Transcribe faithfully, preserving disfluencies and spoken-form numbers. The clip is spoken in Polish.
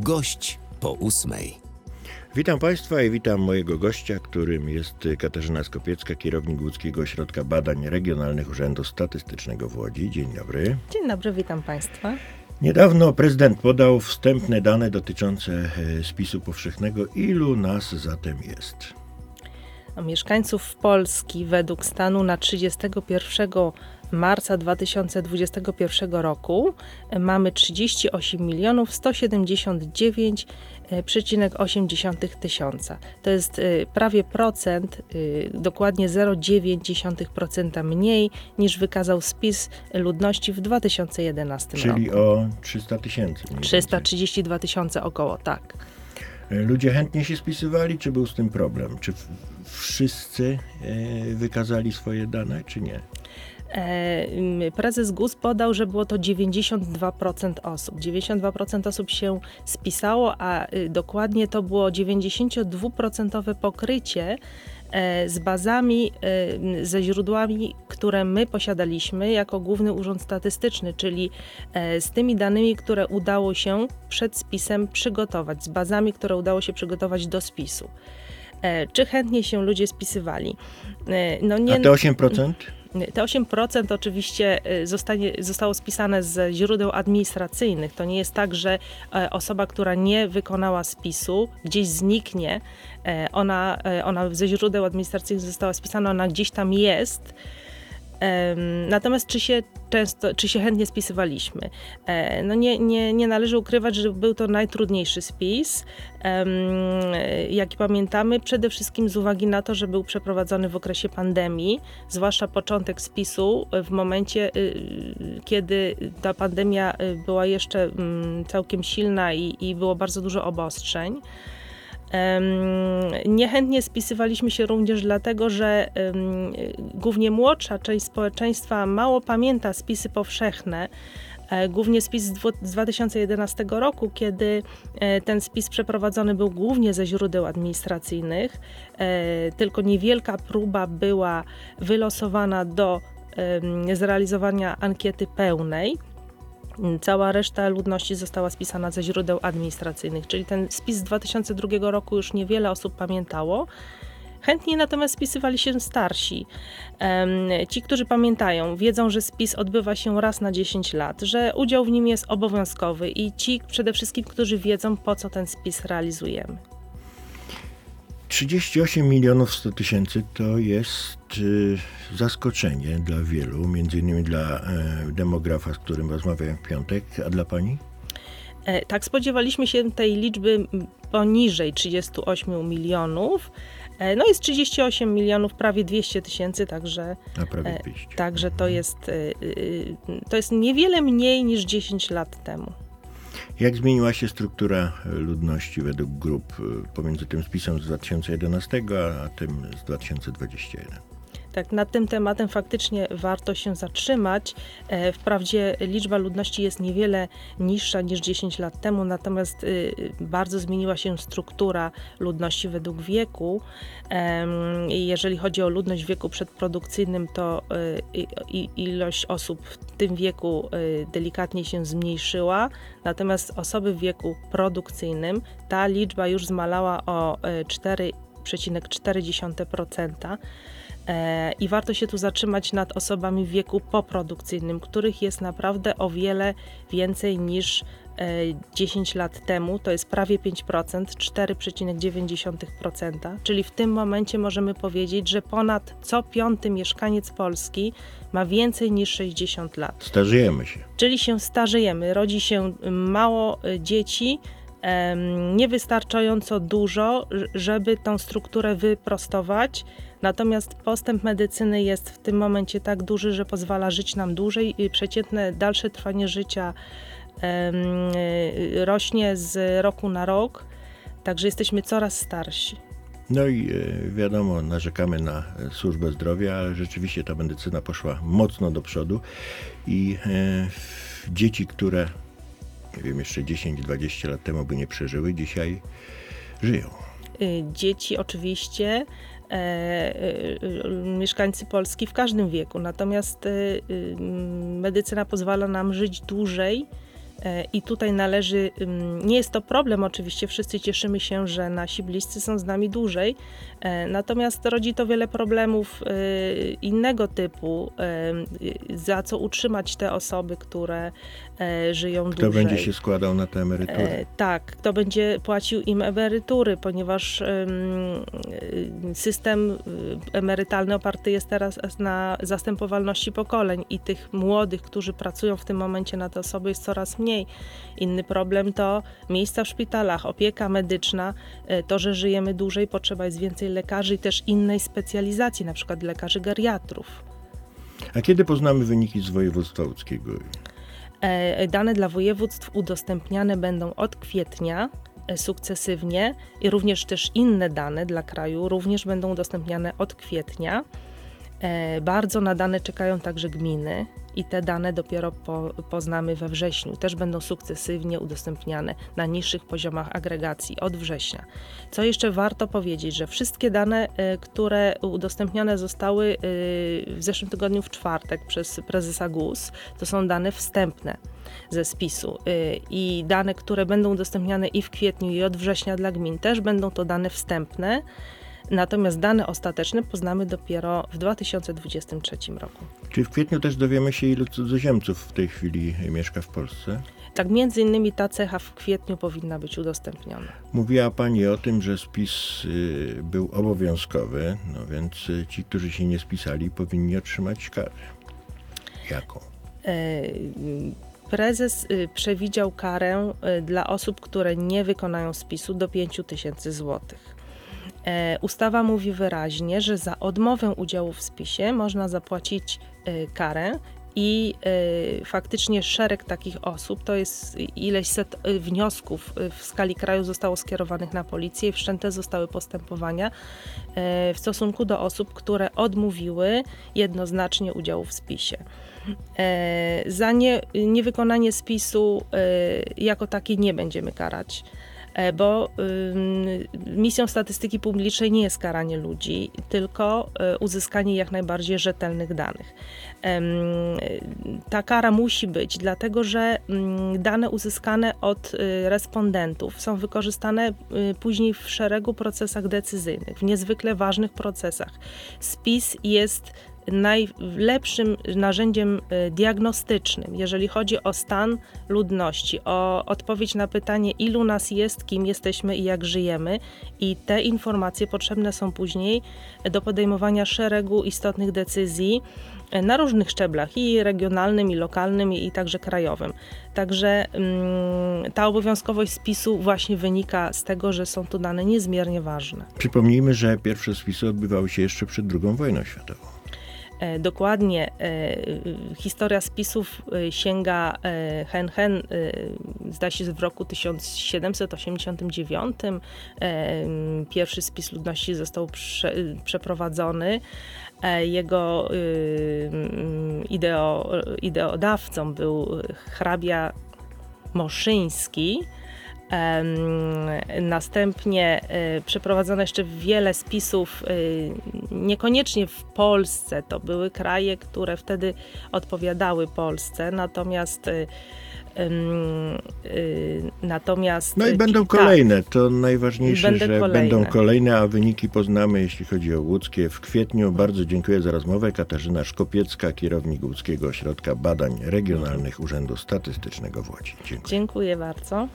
Gość po ósmej. Witam Państwa i witam mojego gościa, którym jest Katarzyna Skopiecka, kierownik Łódzkiego Ośrodka Badań Regionalnych Urzędu Statystycznego w Łodzi. Dzień dobry. Dzień dobry, witam Państwa. Niedawno prezydent podał wstępne dane dotyczące spisu powszechnego. Ilu nas zatem jest? No, mieszkańców Polski według stanu na trzydziestego pierwszego marca dwa tysiące dwudziestego pierwszego roku mamy trzydzieści osiem milionów sto siedemdziesiąt dziewięć przecinek osiem tysiąca. To jest prawie procent, dokładnie zero przecinek dziewięć procent mniej niż wykazał spis ludności w dwa tysiące jedenastym Czyli roku. Czyli o trzysta tysięcy. trzysta trzydzieści dwa tysiące około, tak. Ludzie chętnie się spisywali, czy był z tym problem? Czy wszyscy wykazali swoje dane, czy nie? Prezes G U S podał, że było to dziewięćdziesiąt dwa procent osób. dziewięćdziesiąt dwa procent osób się spisało, a dokładnie to było dziewięćdziesięciodwuprocentowe pokrycie z bazami, ze źródłami, które my posiadaliśmy jako Główny Urząd Statystyczny, czyli z tymi danymi, które udało się przed spisem przygotować, z bazami, które udało się przygotować do spisu. Czy chętnie się ludzie spisywali? No nie... A te osiem procent? Te osiem procent oczywiście zostanie, zostało spisane ze źródeł administracyjnych. To nie jest tak, że osoba, która nie wykonała spisu, gdzieś zniknie. Ona, ona ze źródeł administracyjnych została spisana, ona gdzieś tam jest. Natomiast czy się często, czy się chętnie spisywaliśmy? No nie, nie, nie należy ukrywać, że był to najtrudniejszy spis, jaki pamiętamy, przede wszystkim z uwagi na to, że był przeprowadzony w okresie pandemii, zwłaszcza początek spisu w momencie, kiedy ta pandemia była jeszcze całkiem silna i, i było bardzo dużo obostrzeń. Niechętnie spisywaliśmy się również dlatego, że głównie młodsza część społeczeństwa mało pamięta spisy powszechne, głównie spis z dwa tysiące jedenastego roku, kiedy ten spis przeprowadzony był głównie ze źródeł administracyjnych, tylko niewielka próba była wylosowana do zrealizowania ankiety pełnej. Cała reszta ludności została spisana ze źródeł administracyjnych, czyli ten spis z dwa tysiące drugiego roku już niewiele osób pamiętało. Chętnie natomiast spisywali się starsi. Ci, którzy pamiętają, wiedzą, że spis odbywa się raz na dziesięć lat, że udział w nim jest obowiązkowy i ci przede wszystkim, którzy wiedzą, po co ten spis realizujemy. trzydzieści osiem milionów sto tysięcy to jest y, zaskoczenie dla wielu, między innymi dla y, demografa, z którym rozmawiałem w piątek, a dla pani? E, tak, spodziewaliśmy się tej liczby poniżej trzydziestu ośmiu milionów. E, no jest trzydzieści osiem milionów, prawie dwieście tysięcy, także, a prawie dwieście. E, także to jest, y, y, to jest niewiele mniej niż dziesięć lat temu. Jak zmieniła się struktura ludności według grup pomiędzy tym spisem z dwa tysiące jedenastego a tym z dwa tysiące dwudziestego pierwszego? Tak, nad tym tematem faktycznie warto się zatrzymać. Wprawdzie liczba ludności jest niewiele niższa niż dziesięć lat temu, natomiast bardzo zmieniła się struktura ludności według wieku. Jeżeli chodzi o ludność w wieku przedprodukcyjnym, to ilość osób w tym wieku delikatnie się zmniejszyła, natomiast osoby w wieku produkcyjnym, ta liczba już zmalała o cztery przecinek cztery procent. I warto się tu zatrzymać nad osobami w wieku poprodukcyjnym, których jest naprawdę o wiele więcej niż dziesięć lat temu. To jest prawie pięć procent, cztery przecinek dziewięć procent. Czyli w tym momencie możemy powiedzieć, że ponad co piąty mieszkaniec Polski ma więcej niż sześćdziesiąt lat. Starzejemy się. Czyli się starzejemy, rodzi się mało dzieci, niewystarczająco dużo, żeby tą strukturę wyprostować. Natomiast postęp medycyny jest w tym momencie tak duży, że pozwala żyć nam dłużej. Przeciętne dalsze trwanie życia rośnie z roku na rok, także jesteśmy coraz starsi. No i wiadomo, narzekamy na służbę zdrowia, ale rzeczywiście ta medycyna poszła mocno do przodu i dzieci, które nie wiem, jeszcze dziesięć dwadzieścia lat temu by nie przeżyły, dzisiaj żyją. Dzieci oczywiście, e, e, mieszkańcy Polski w każdym wieku, natomiast e, medycyna pozwala nam żyć dłużej E, I tutaj należy, ym, nie jest to problem oczywiście, wszyscy cieszymy się, że nasi bliscy są z nami dłużej, e, natomiast rodzi to wiele problemów e, innego typu, e, za co utrzymać te osoby, które e, żyją Kto dłużej. będzie się składał na te emerytury? E, tak, kto będzie płacił im emerytury, ponieważ ym, y, system y, emerytalny oparty jest teraz na zastępowalności pokoleń i tych młodych, którzy pracują w tym momencie na te osoby, jest coraz mniej. Inny problem to miejsca w szpitalach, opieka medyczna, y, to, że żyjemy dłużej, potrzeba jest więcej lekarzy i też innej specjalizacji, na przykład lekarzy geriatrów. A kiedy poznamy wyniki z województwa łódzkiego? E, Dane dla województw udostępniane będą od kwietnia e, sukcesywnie i również też inne dane dla kraju również będą udostępniane od kwietnia. E, Bardzo na dane czekają także gminy i te dane dopiero po, poznamy we wrześniu. Też będą sukcesywnie udostępniane na niższych poziomach agregacji od września. Co jeszcze warto powiedzieć, że wszystkie dane, e, które udostępnione zostały e, w zeszłym tygodniu w czwartek przez prezesa G U S, to są dane wstępne ze spisu e, i dane, które będą udostępniane i w kwietniu i od września dla gmin, też będą to dane wstępne. Natomiast dane ostateczne poznamy dopiero w dwa tysiące dwudziestym trzecim roku. Czy w kwietniu też dowiemy się, ilu cudzoziemców w tej chwili mieszka w Polsce? Tak, między innymi ta cecha w kwietniu powinna być udostępniona. Mówiła Pani o tym, że spis y, był obowiązkowy, no więc y, ci, którzy się nie spisali, powinni otrzymać karę. Jaką? E, Prezes y, przewidział karę y, dla osób, które nie wykonają spisu do pięć tysięcy złotych. E, Ustawa mówi wyraźnie, że za odmowę udziału w spisie można zapłacić y, karę i y, faktycznie szereg takich osób, to jest ileś set y, wniosków y, w skali kraju zostało skierowanych na policję i wszczęte zostały postępowania y, w stosunku do osób, które odmówiły jednoznacznie udziału w spisie. E, Za nie, niewykonanie spisu y, jako takie nie będziemy karać, e, bo y, misją statystyki publicznej nie jest karanie ludzi, tylko y, uzyskanie jak najbardziej rzetelnych danych. Em, Ta kara musi być, dlatego że mm, dane uzyskane od y, respondentów są wykorzystane y, później w szeregu procesach decyzyjnych, w niezwykle ważnych procesach. Spis jest najlepszym narzędziem y, diagnostycznym, jeżeli chodzi o stan ludności, o odpowiedź na pytanie, ilu nas jest, kim jesteśmy i jak żyjemy. I te informacje potrzebne są później do podejmowania szeregu istotnych decyzji y, na różnych szczeblach, i regionalnym, i lokalnym, i, i także krajowym. Także ym, ta obowiązkowość spisu właśnie wynika z tego, że są to dane niezmiernie ważne. Przypomnijmy, że pierwsze spisy odbywały się jeszcze przed drugą wojną światową. E, Dokładnie, e, historia spisów e, sięga e, hen hen, e, zdaje się w roku tysiąc siedemset osiemdziesiątym dziewiątym. E, Pierwszy spis ludności został prze, przeprowadzony. E, Jego e, ideo, ideodawcą był hrabia Moszyński. Em, Następnie e, przeprowadzono jeszcze wiele spisów, e, niekoniecznie w Polsce, to były kraje, które wtedy odpowiadały Polsce, natomiast e, em, e, natomiast No i będą tak, kolejne. To najważniejsze, Będę że kolejne. będą kolejne, a wyniki poznamy, jeśli chodzi o łódzkie, w kwietniu. Bardzo dziękuję za rozmowę. Katarzyna Szkopiecka, kierownik Łódzkiego Ośrodka Badań Regionalnych Urzędu Statystycznego w Łodzi. Dziękuję. Dziękuję bardzo.